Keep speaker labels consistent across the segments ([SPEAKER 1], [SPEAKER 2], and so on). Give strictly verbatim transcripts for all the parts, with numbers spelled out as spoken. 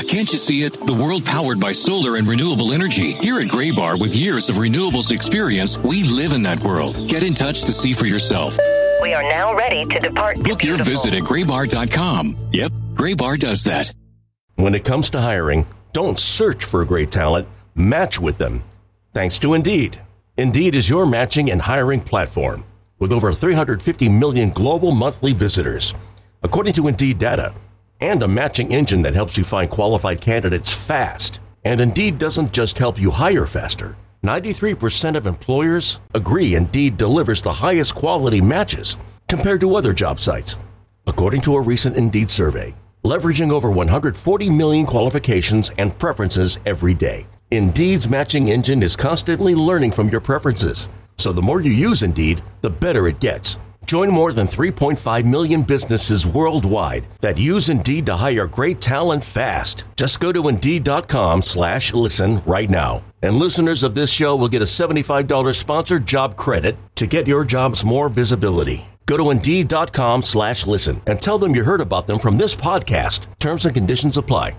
[SPEAKER 1] can't you see it? The world powered by solar and renewable energy. Here at Graybar, with years of renewables experience, we live in that world. Get in touch to see for yourself.
[SPEAKER 2] We are now ready to depart.
[SPEAKER 1] Book your visit at graybar dot com. Yep, Graybar does that.
[SPEAKER 3] When it comes to hiring, don't search for great talent, match with them. Thanks to Indeed. Indeed is your matching and hiring platform with over three hundred fifty million global monthly visitors, according to Indeed data, and a matching engine that helps you find qualified candidates fast. And Indeed doesn't just help you hire faster. ninety-three percent of employers agree Indeed delivers the highest quality matches compared to other job sites, according to a recent Indeed survey, leveraging over one hundred forty million qualifications and preferences every day. Indeed's matching engine is constantly learning from your preferences, so the more you use Indeed, the better it gets. Join more than three point five million businesses worldwide that use Indeed to hire great talent fast. Just go to Indeed.com slash listen right now. And listeners of this show will get a seventy-five dollars sponsored job credit to get your jobs more visibility. Go to Indeed.com slash listen and tell them you heard about them from this podcast. Terms and conditions apply.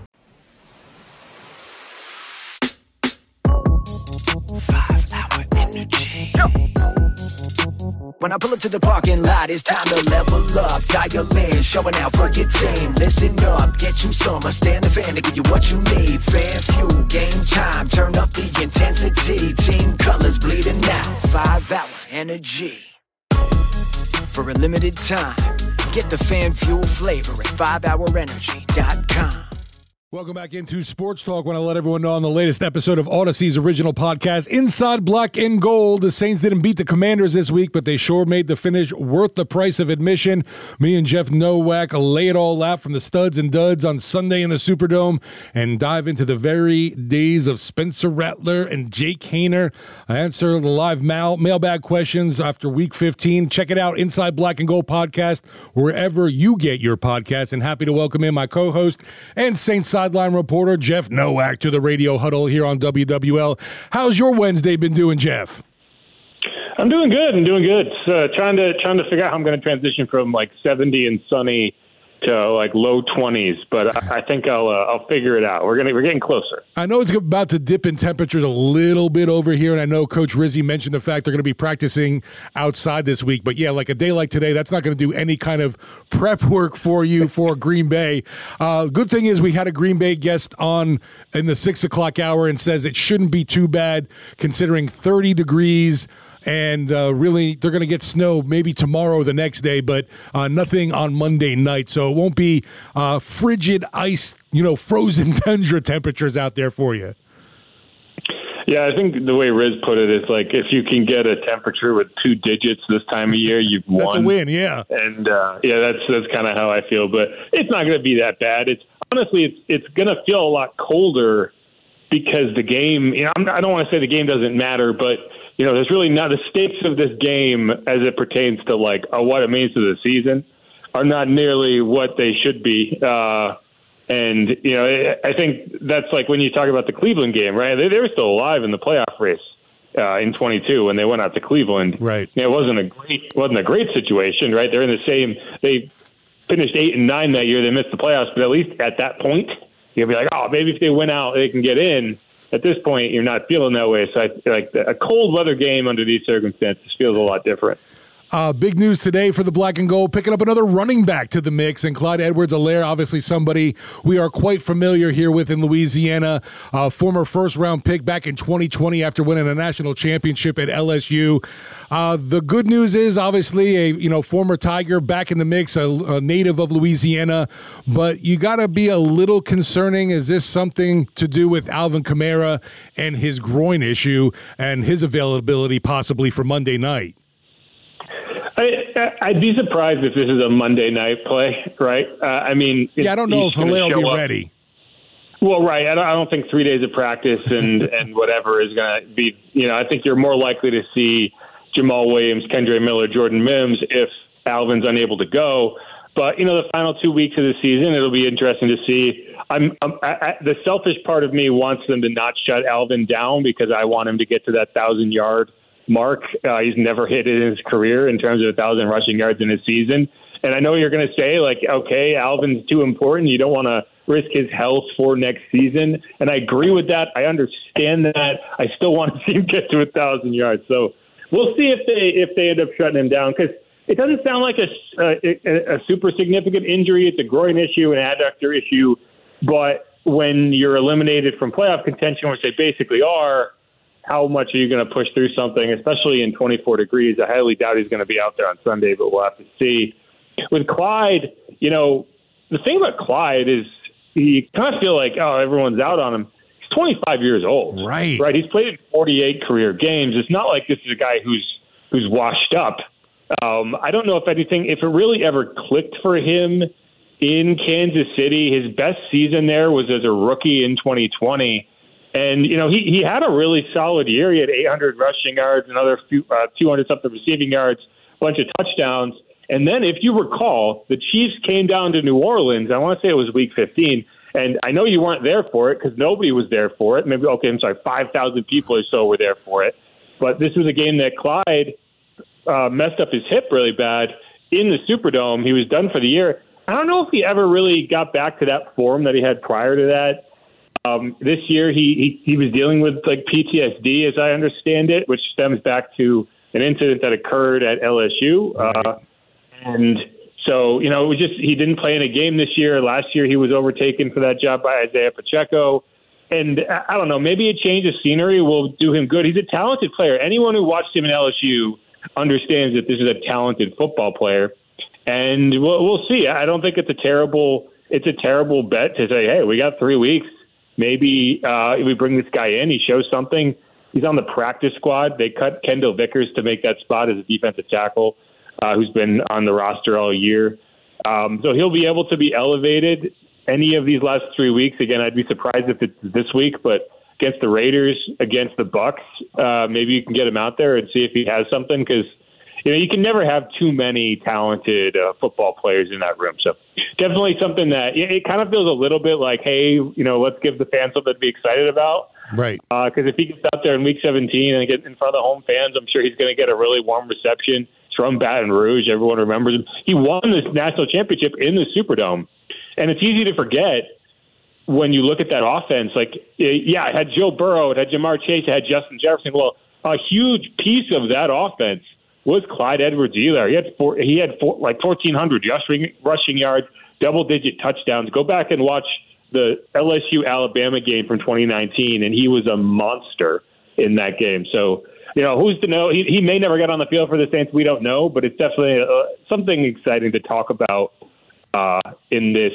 [SPEAKER 4] Five hour energy. When I pull up to the parking lot, it's time to level up. Dial in, showing out for your team. Listen up, get you some. I stand the fan to give you what you need. Fan fuel, game time. Turn up the intensity. Team colors bleeding out. Five hour energy. For a limited time, get the fan fuel flavor at five hour energy dot com.
[SPEAKER 5] Welcome back into Sports Talk. When I let everyone know on the latest episode of Odyssey's original podcast, Inside Black and Gold. The Saints didn't beat the Commanders this week, but they sure made the finish worth the price of admission. Me and Jeff Nowak lay it all out from the studs and duds on Sunday in the Superdome and dive into the very days of Spencer Rattler and Jake Haener. I answer the live mail, mailbag questions after week fifteen. Check it out, Inside Black and Gold podcast, wherever you get your podcasts. And happy to welcome in my co-host and Saints sideline reporter Jeff Nowak to the Radio Huddle here on W W L. How's your Wednesday been doing, Jeff?
[SPEAKER 6] I'm doing good. I'm doing good. Uh, trying to trying to figure out how I'm going to transition from like seventy and sunny to like low twenties, but I, I think I'll uh, I'll figure it out. We're gonna we're getting closer.
[SPEAKER 5] I know it's about to dip in temperatures a little bit over here, and I know Coach Rizzi mentioned the fact they're going to be practicing outside this week. But yeah, like a day like today, that's not going to do any kind of prep work for you for Green Bay. Uh, good thing is we had a Green Bay guest on in the six o'clock hour and says it shouldn't be too bad considering thirty degrees. And uh, really, they're going to get snow maybe tomorrow or the next day, but uh, nothing on Monday night. So it won't be uh, frigid ice, you know, frozen tundra temperatures out there for you.
[SPEAKER 6] Yeah, I think the way Riz put it is like if you can get a temperature with two digits this time of year, you've won.
[SPEAKER 5] That's a win, yeah.
[SPEAKER 6] And uh, yeah, that's that's kind of how I feel. But it's not going to be that bad. It's honestly, it's it's going to feel a lot colder because the game. You know, I'm, I don't want to say the game doesn't matter, but you know, there's really not the stakes of this game as it pertains to like uh, what it means to the season are not nearly what they should be. Uh, and, you know, I think that's like when you talk about the Cleveland game, right? They, they were still alive in the playoff race uh, in twenty-two when they went out to Cleveland.
[SPEAKER 5] Right.
[SPEAKER 6] You know, it wasn't a great, wasn't a great situation, right? They're in the same, they finished eight and nine that year. They missed the playoffs, but at least at that point, you'll be like, oh, maybe if they win out, they can get in. At this point, you're not feeling that way. So I feel like a cold weather game under these circumstances feels a lot different.
[SPEAKER 5] Uh, big news today for the Black and Gold, picking up another running back to the mix, and Clyde Edwards-Helaire, obviously somebody we are quite familiar here with in Louisiana, uh, former first-round pick back in twenty twenty after winning a national championship at L S U. Uh, the good news is, obviously, a you know former Tiger back in the mix, a, a native of Louisiana, but you got to be a little concerning. Is this something to do with Alvin Kamara and his groin issue and his availability possibly for Monday night?
[SPEAKER 6] I, I'd be surprised if this is a Monday night play, right? Uh, I mean,
[SPEAKER 5] yeah, I don't know if Helaire will be up. ready.
[SPEAKER 6] Well, right. I don't, I don't think three days of practice and, and whatever is going to be, you know, I think you're more likely to see Jamal Williams, Kendre Miller, Jordan Mims if Alvin's unable to go. But, you know, the final two weeks of the season, it'll be interesting to see. I'm, I'm I, I, the selfish part of me wants them to not shut Alvin down because I want him to get to that thousand-yard mark. Uh, he's never hit it in his career in terms of a thousand rushing yards in a season. And I know you're going to say, like, okay, Alvin's too important. You don't want to risk his health for next season. And I agree with that. I understand that. I still want to see him get to a thousand yards. So we'll see if they if they end up shutting him down, because it doesn't sound like a, a, a super significant injury. It's a groin issue, an adductor issue. But when you're eliminated from playoff contention, which they basically are, how much are you going to push through something, especially in twenty-four degrees? I highly doubt he's going to be out there on Sunday, but we'll have to see. With Clyde, you know, the thing about Clyde is you kind of feel like, oh, everyone's out on him. He's twenty-five years old.
[SPEAKER 5] Right.
[SPEAKER 6] Right. He's played in forty-eight career games. It's not like this is a guy who's who's washed up. Um, I don't know if anything, if it really ever clicked for him in Kansas City. His best season there was as a rookie in twenty twenty. And, you know, he, he had a really solid year. He had eight hundred rushing yards, another few, uh, two hundred something receiving yards, a bunch of touchdowns. And then, if you recall, the Chiefs came down to New Orleans. I want to say it was week fifteen. And I know you weren't there for it because nobody was there for it. Maybe, okay, I'm sorry, five thousand people or so were there for it. But this was a game that Clyde uh, messed up his hip really bad in the Superdome. He was done for the year. I don't know if he ever really got back to that form that he had prior to that. Um, this year, he, he he was dealing with like P T S D, as I understand it, which stems back to an incident that occurred at L S U. Uh, and so, you know, it was just he didn't play in a game this year. Last year, he was overtaken for that job by Isaiah Pacheco. And I don't know, maybe a change of scenery will do him good. He's a talented player. Anyone who watched him in L S U understands that this is a talented football player. And we'll, we'll see. I don't think it's a terrible it's a terrible bet to say, hey, we got three weeks. Maybe uh, we bring this guy in. He shows something. He's on the practice squad. They cut Kendall Vickers to make that spot as a defensive tackle, uh, who's been on the roster all year. Um, so he'll be able to be elevated any of these last three weeks. Again, I'd be surprised if it's this week, but against the Raiders, against the Bucks, uh, maybe you can get him out there and see if he has something, because you know, you can never have too many talented uh, football players in that room. So definitely something that it, it kind of feels a little bit like, hey, you know, let's give the fans something to be excited about.
[SPEAKER 5] Right.
[SPEAKER 6] Because uh, if he gets out there in week seventeen and get in front of the home fans, I'm sure he's going to get a really warm reception. He's from Baton Rouge. Everyone remembers him. He won this national championship in the Superdome. And it's easy to forget when you look at that offense. Like, yeah, it had Joe Burrow, it had Jamar Chase, it had Justin Jefferson. Well, a huge piece of that offense was Clyde Edwards-Helaire. He had four, he had four, like fourteen hundred rushing, rushing yards, double-digit touchdowns. Go back and watch the L S U-Alabama game from twenty nineteen, and he was a monster in that game. So, you know, who's to know? He, he may never get on the field for the Saints. We don't know, but it's definitely uh, something exciting to talk about uh, in this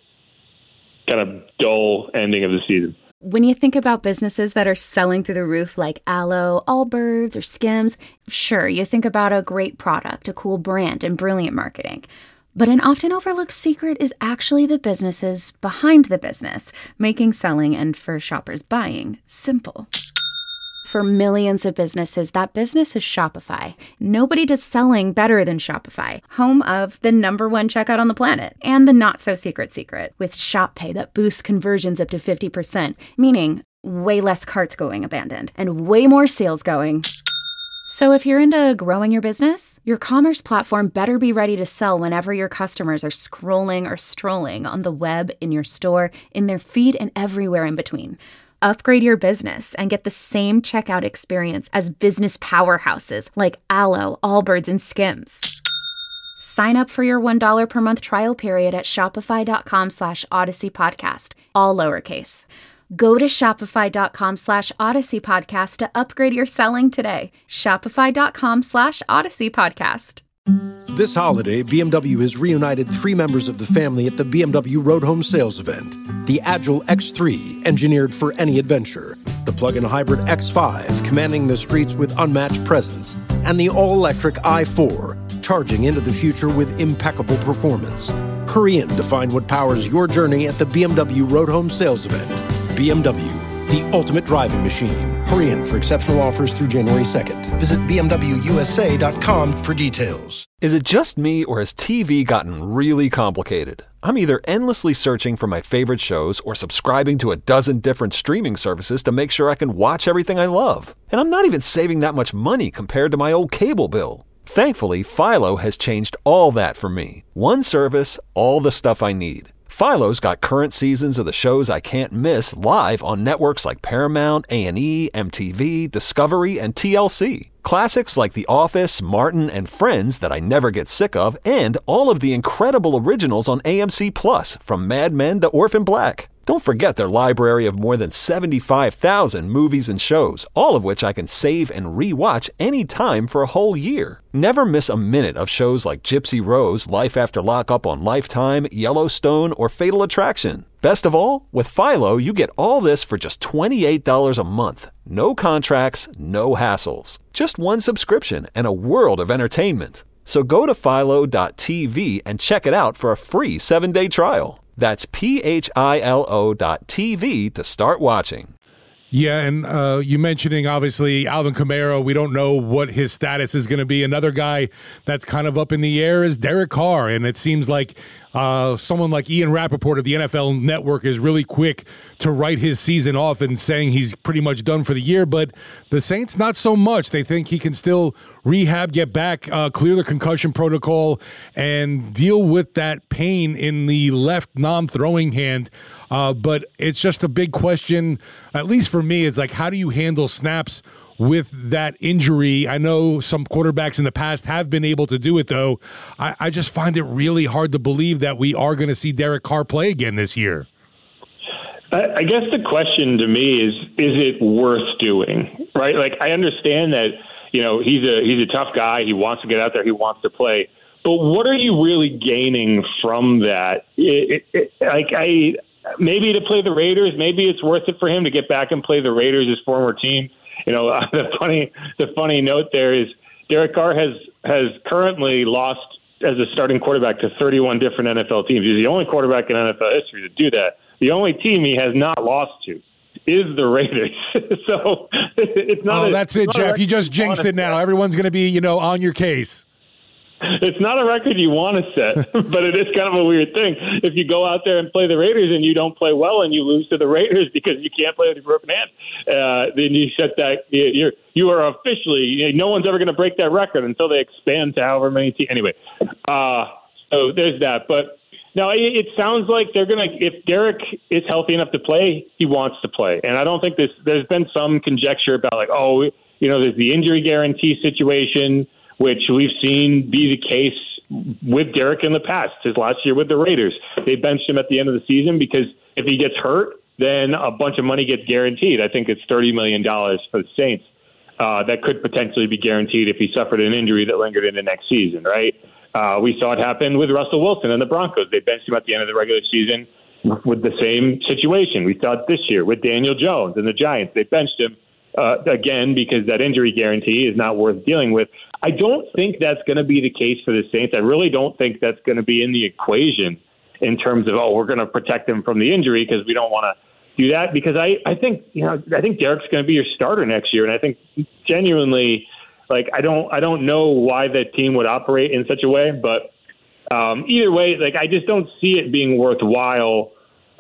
[SPEAKER 6] kind of dull ending of the season.
[SPEAKER 7] When you think about businesses that are selling through the roof like Aloe, Allbirds, or Skims, sure, you think about a great product, a cool brand, and brilliant marketing. But an often overlooked secret is actually the businesses behind the business, making selling and, for shoppers, buying simple. For millions of businesses, that business is Shopify. Nobody does selling better than Shopify, home of the number one checkout on the planet, and the not-so-secret secret, with Shop Pay that boosts conversions up to fifty percent, meaning way less carts going abandoned, and way more sales going. So if you're into growing your business, your commerce platform better be ready to sell whenever your customers are scrolling or strolling on the web, in your store, in their feed, and everywhere in between. Upgrade your business and get the same checkout experience as business powerhouses like Aloe, Allbirds, and Skims. Sign up for your one dollar per month trial period at shopify.com slash Odyssey Podcast, all lowercase. Go to shopify.com slash Odyssey Podcast to upgrade your selling today. Shopify.com slash Odyssey Podcast.
[SPEAKER 8] This holiday, B M W has reunited three members of the family at the B M W Road Home Sales Event. The Agile X three, engineered for any adventure. The plug-in hybrid X five, commanding the streets with unmatched presence. And the all-electric i four, charging into the future with impeccable performance. Hurry in to find what powers your journey at the B M W Road Home Sales Event. B M W, the ultimate driving machine. Hurry in for exceptional offers through January second. Visit b m w u s a dot com for details.
[SPEAKER 9] Is it just me, or has T V gotten really complicated? I'm either endlessly searching for my favorite shows or subscribing to a dozen different streaming services to make sure I can watch everything I love. And I'm not even saving that much money compared to my old cable bill. Thankfully, Philo has changed all that for me. One service, all the stuff I need. Philo's got current seasons of the shows I can't miss live on networks like Paramount, A and E, M T V, Discovery, and T L C. Classics like The Office, Martin, and Friends that I never get sick of, and all of the incredible originals on A M C Plus, from Mad Men to Orphan Black. Don't forget their library of more than seventy-five thousand movies and shows, all of which I can save and re-watch anytime for a whole year. Never miss a minute of shows like Gypsy Rose, Life After Lockup on Lifetime, Yellowstone, or Fatal Attraction. Best of all, with Philo, you get all this for just twenty-eight dollars a month. No contracts, no hassles. Just one subscription and a world of entertainment. So go to philo dot t v and check it out for a free seven-day trial. That's P H I L O dot T V to start watching.
[SPEAKER 5] Yeah, and uh, you mentioning, obviously, Alvin Kamara, we don't know what his status is going to be. Another guy that's kind of up in the air is Derek Carr, and it seems like uh, someone like Ian Rappaport of the N F L Network is really quick to write his season off and saying he's pretty much done for the year, but the Saints, not so much. They think he can still rehab, get back, uh, clear the concussion protocol, and deal with that pain in the left non-throwing hand. Uh, but it's just a big question, at least for me. It's like, how do you handle snaps with that injury? I know some quarterbacks in the past have been able to do it, though. I, I just find it really hard to believe that we are going to see Derek Carr play again this year.
[SPEAKER 6] I guess the question to me is, is it worth doing, right? Like, I understand that, you know, he's a he's a tough guy. He wants to get out there. He wants to play. But what are you really gaining from that? It, it, it, like, I maybe to play the Raiders, maybe it's worth it for him to get back and play the Raiders, his former team. You know, the funny the funny note there is Derek Carr has has currently lost as a starting quarterback to thirty-one different N F L teams. He's the only quarterback in N F L history to do that. The only team he has not lost to is the Raiders. So it's not.
[SPEAKER 5] Oh,
[SPEAKER 6] a,
[SPEAKER 5] that's it, Jeff. You just jinxed it now. Everyone's going to be, you know, on your case.
[SPEAKER 6] It's not a record you want to set, but it is kind of a weird thing. If you go out there and play the Raiders and you don't play well and you lose to the Raiders because you can't play with a broken hand, uh, then you set that. You're you are officially. You know, no one's ever going to break that record until they expand to however many teams. Anyway, uh, so there's that. But. Now, it sounds like they're going to, if Derek is healthy enough to play, he wants to play. And I don't think this, there's been some conjecture about like, oh, you know, there's the injury guarantee situation, which we've seen be the case with Derek in the past. His last year with the Raiders, they benched him at the end of the season because if he gets hurt, then a bunch of money gets guaranteed. I think it's thirty million dollars for the Saints. Uh, that could potentially be guaranteed if he suffered an injury that lingered into next season, right? Uh, we saw it happen with Russell Wilson and the Broncos. They benched him at the end of the regular season with the same situation. We saw it this year with Daniel Jones and the Giants. They benched him uh, again because that injury guarantee is not worth dealing with. I don't think that's going to be the case for the Saints. I really don't think that's going to be in the equation in terms of, oh, we're going to protect him from the injury because we don't want to do that. Because I, I think, you know, I think Derek's going to be your starter next year. And I think genuinely, Like, I don't I don't know why that team would operate in such a way, but um, either way, like, I just don't see it being worthwhile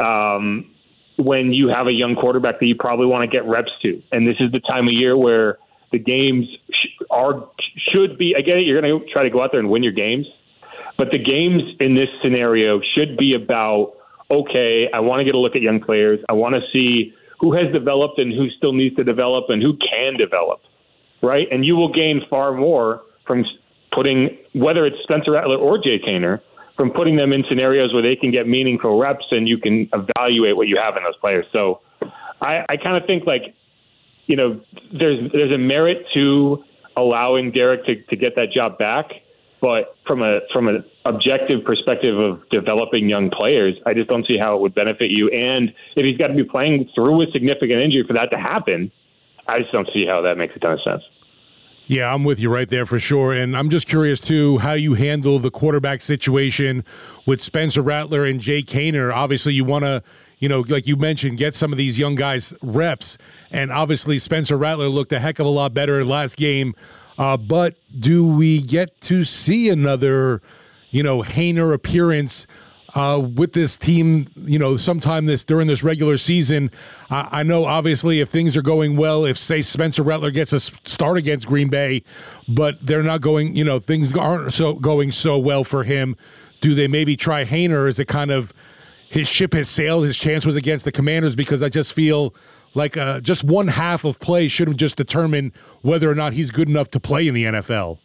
[SPEAKER 6] um, when you have a young quarterback that you probably want to get reps to. And this is the time of year where the games sh- are should be, I get it, you're going to try to go out there and win your games, but the games in this scenario should be about, okay, I want to get a look at young players. I want to see who has developed and who still needs to develop and who can develop. Right, and you will gain far more from putting, whether it's Spencer Rattler or Jay Kaner, from putting them in scenarios where they can get meaningful reps and you can evaluate what you have in those players. So I, I kind of think like, you know, there's there's a merit to allowing Derek to, to get that job back, but from a from an objective perspective of developing young players, I just don't see how it would benefit you. And if he's got to be playing through a significant injury for that to happen, I just don't see how that makes a ton of sense.
[SPEAKER 5] Yeah, I'm with you right there for sure. And I'm just curious, too, how you handle the quarterback situation with Spencer Rattler and Jay Kaner. Obviously, you want to, you know, like you mentioned, get some of these young guys reps. And obviously, Spencer Rattler looked a heck of a lot better last game. Uh, but do we get to see another, you know, Haener appearance Uh, with this team, you know, sometime this during this regular season? Uh, I know, obviously, if things are going well, if, say, Spencer Rattler gets a start against Green Bay, but they're not going, you know, things aren't so going so well for him, do they maybe try Haener? Is it kind of, his ship has sailed. His chance was against the Commanders because I just feel like uh, just one half of play should have just determined whether or not he's good enough to play in the N F L.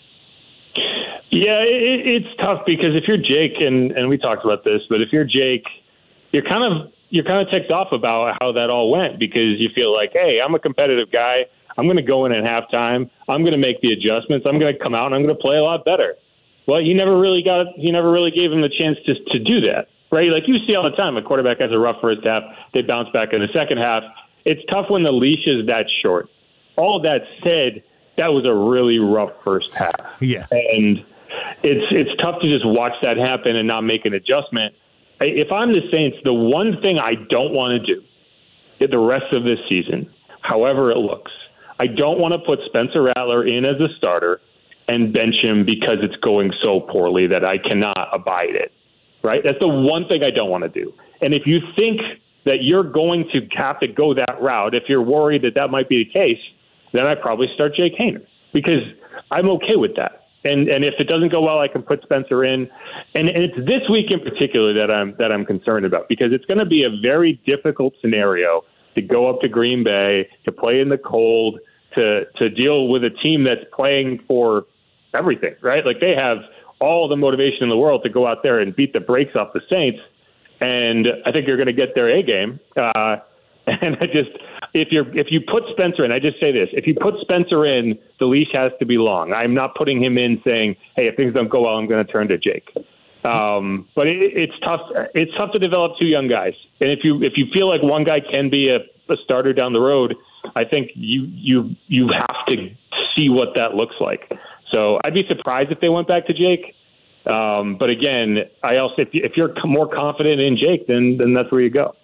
[SPEAKER 6] Yeah, it, it's tough because if you're Jake, and, and we talked about this, but if you're Jake, you're kind of you're kind of ticked off about how that all went because you feel like, hey, I'm a competitive guy. I'm going to go in at halftime. I'm going to make the adjustments. I'm going to come out and I'm going to play a lot better. Well, you never really got you never really gave him the chance to to do that, right? Like you see all the time, a quarterback has a rough first half, they bounce back in the second half. It's tough when the leash is that short. All that said, that was a really rough first half.
[SPEAKER 5] Yeah,
[SPEAKER 6] and it's it's tough to just watch that happen and not make an adjustment. If I'm the Saints, the one thing I don't want to do the rest of this season, however it looks, I don't want to put Spencer Rattler in as a starter and bench him because it's going so poorly that I cannot abide it, right? That's the one thing I don't want to do. And if you think that you're going to have to go that route, if you're worried that that might be the case, then I probably start Jake Haener because I'm okay with that. And and if it doesn't go well, I can put Spencer in. And, and it's this week in particular that I'm that I'm concerned about because it's going to be a very difficult scenario to go up to Green Bay, to play in the cold, to to deal with a team that's playing for everything, right? Like they have all the motivation in the world to go out there and beat the brakes off the Saints. And I think you're going to get their A game. Uh, and I just, if you're, if you put Spencer in, I just say this, if you put Spencer in, the leash has to be long. I'm not putting him in saying, hey, if things don't go well, I'm going to turn to Jake. Um, but it, it's tough. It's tough to develop two young guys. And if you, if you feel like one guy can be a, a starter down the road, I think you, you, you have to see what that looks like. So I'd be surprised if they went back to Jake. Um, but again, I also, if, you, if you're more confident in Jake, then, then that's where you go.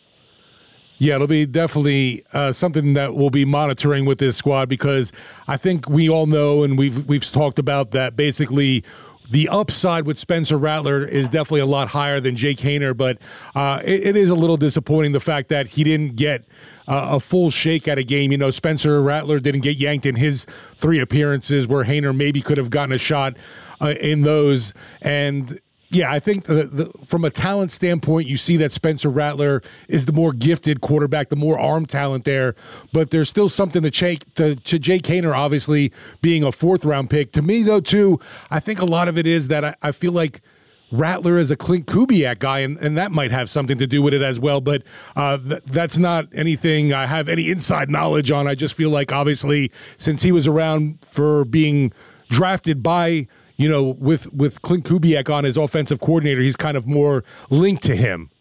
[SPEAKER 5] Yeah, it'll be definitely uh, something that we'll be monitoring with this squad because I think we all know and we've we've talked about that basically the upside with Spencer Rattler is definitely a lot higher than Jake Haener, but uh, it, it is a little disappointing the fact that he didn't get uh, a full shake at a game. You know, Spencer Rattler didn't get yanked in his three appearances where Haener maybe could have gotten a shot uh, in those. And yeah, I think the, the, from a talent standpoint, you see that Spencer Rattler is the more gifted quarterback, the more arm talent there. But there's still something to, Jake, to, to Jake Haener, obviously, being a fourth-round pick. To me, though, too, I think a lot of it is that I, I feel like Rattler is a Clint Kubiak guy, and, and that might have something to do with it as well. But uh, th- that's not anything I have any inside knowledge on. I just feel like, obviously, since he was around for being drafted by – you know, with, with Clint Kubiak on as offensive coordinator, he's kind of more linked to him.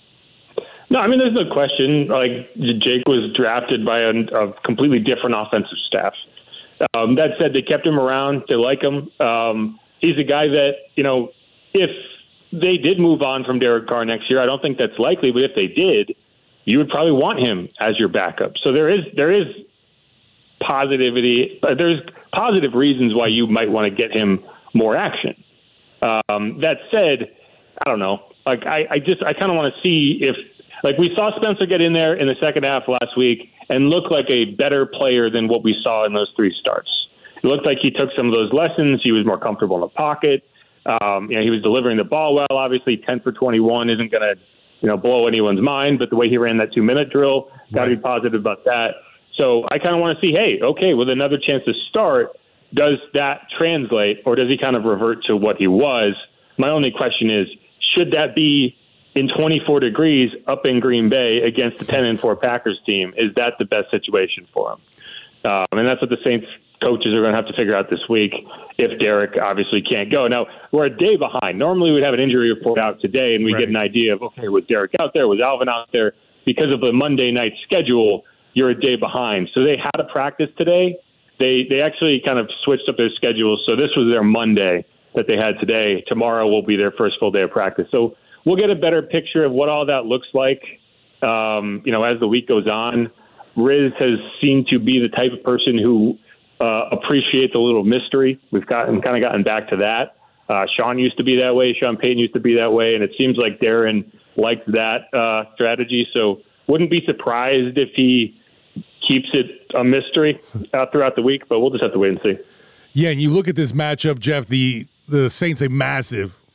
[SPEAKER 6] No, I mean, there's no question. Like, Jake was drafted by a, a completely different offensive staff. Um, that said, they kept him around. They like him. Um, he's a guy that, you know, if they did move on from Derek Carr next year, I don't think that's likely, but if they did, you would probably want him as your backup. So there is there is positivity. There's positive reasons why you might want to get him more action. Um, that said, I don't know. Like I, I just I kind of want to see if like we saw Spencer get in there in the second half last week and look like a better player than what we saw in those three starts. It looked like he took some of those lessons. He was more comfortable in the pocket. Um, you know, he was delivering the ball well. Obviously, ten for twenty-one isn't going to you know blow anyone's mind, but the way he ran that two minute drill, got to be positive about that. So I kind of want to see, hey, okay, with another chance to start, does that translate, or does he kind of revert to what he was? My only question is, should that be in twenty-four degrees up in Green Bay against the ten and four Packers team? Is that the best situation for him? Um, and that's what the Saints coaches are going to have to figure out this week if Derek obviously can't go. Now, we're a day behind. Normally we'd have an injury report out today, and we right. get an idea of, okay, was Derek out there? Was Alvin out there? Because of the Monday night schedule, you're a day behind. So they had a practice today. They they actually kind of switched up their schedules, so this was their Monday that they had today. Tomorrow will be their first full day of practice. So we'll get a better picture of what all that looks like, um, you know, as the week goes on. Riz has seemed to be the type of person who uh, appreciates a little mystery. We've gotten kind of gotten back to that. Uh, Sean used to be that way. Sean Payton used to be that way, and it seems like Darren liked that uh, strategy. So wouldn't be surprised if he keeps it a mystery uh, throughout the week, but we'll just have to wait and see.
[SPEAKER 5] Yeah, and you look at this matchup, Jeff, the, the Saints, a massive,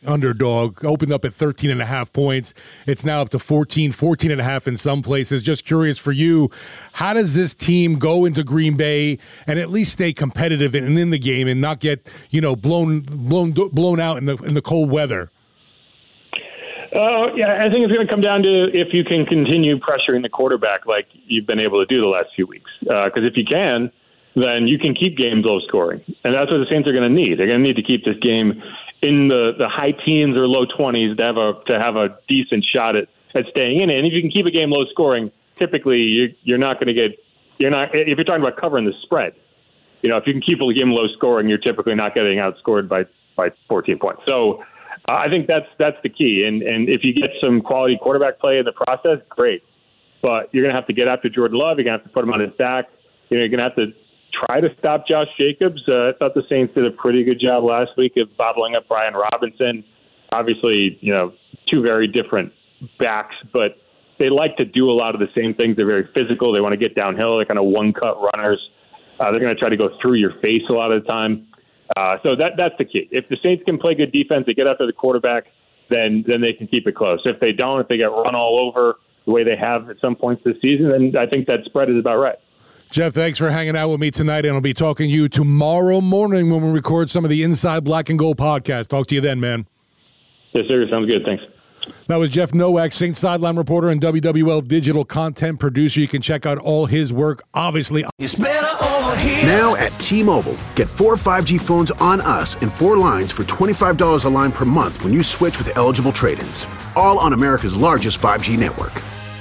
[SPEAKER 5] underdog, opened up at thirteen and a half points. It's now up to fourteen, fourteen and a half in some places. Just curious for you, how does this team go into Green Bay and at least stay competitive and in the game and not get, you know, blown blown blown out in the in the cold weather?
[SPEAKER 6] Uh, yeah, I think it's going to come down to if you can continue pressuring the quarterback like you've been able to do the last few weeks. Because uh, if you can, then you can keep games low scoring. And that's what the Saints are going to need. They're going to need to keep this game in the, the high teens or low twenties to have a to have a decent shot at, at staying in it. And if you can keep a game low scoring, typically you, you're not going to get you're not if you're talking about covering the spread. You know, if you can keep a game low scoring, you're typically not getting outscored by by fourteen points. So uh, I think that's that's the key. And and if you get some quality quarterback play in the process, great. But you're going to have to get after Jordan Love. You're going to have to put him on his back. You know, you're going to have to try to stop Josh Jacobs. Uh, I thought the Saints did a pretty good job last week of bottling up Brian Robinson. Obviously, you know, two very different backs, but they like to do a lot of the same things. They're very physical. They want to get downhill. They're kind of one-cut runners. Uh, they're going to try to go through your face a lot of the time. Uh, so that that's the key. If the Saints can play good defense, they get after the quarterback, then then they can keep it close. If they don't, if they get run all over the way they have at some points this season, then I think that spread is about right.
[SPEAKER 5] Jeff, thanks for hanging out with me tonight, and I'll be talking to you tomorrow morning when we record some of the Inside Black and Gold podcast. Talk to you then, man.
[SPEAKER 6] Yes, sir. Sounds good. Thanks.
[SPEAKER 5] That was Jeff Nowak, Saints sideline reporter and W W L digital content producer. You can check out all his work, obviously.
[SPEAKER 10] It's better over here. Now at T-Mobile, get four five G phones on us and four lines for twenty-five dollars a line per month when you switch with eligible trade-ins. All on America's largest five G network.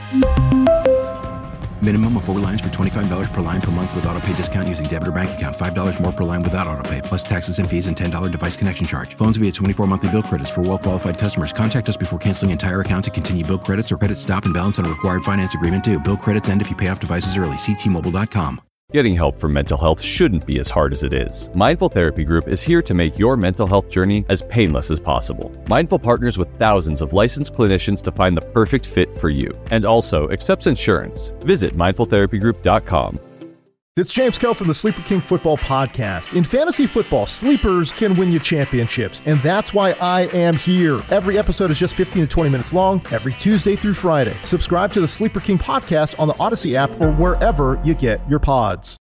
[SPEAKER 11] Minimum of four lines for twenty-five dollars per line per month with autopay discount using debit or bank account. five dollars more per line without autopay, plus taxes and fees and ten dollars device connection charge. Phones via twenty-four monthly bill credits for well-qualified customers. Contact us before canceling entire account to continue bill credits or credit stop and balance on required finance agreement due. Bill credits end if you pay off devices early. See T Mobile dot com.
[SPEAKER 12] Getting help for mental health shouldn't be as hard as it is. Mindful Therapy Group is here to make your mental health journey as painless as possible. Mindful partners with thousands of licensed clinicians to find the perfect fit for you, and also accepts insurance. Visit mindful therapy group dot com.
[SPEAKER 13] It's James Koh from the Sleeper King Football Podcast. In fantasy football, sleepers can win you championships, and that's why I am here. Every episode is just fifteen to twenty minutes long, every Tuesday through Friday. Subscribe to the Sleeper King Podcast on the Odyssey app or wherever you get your pods.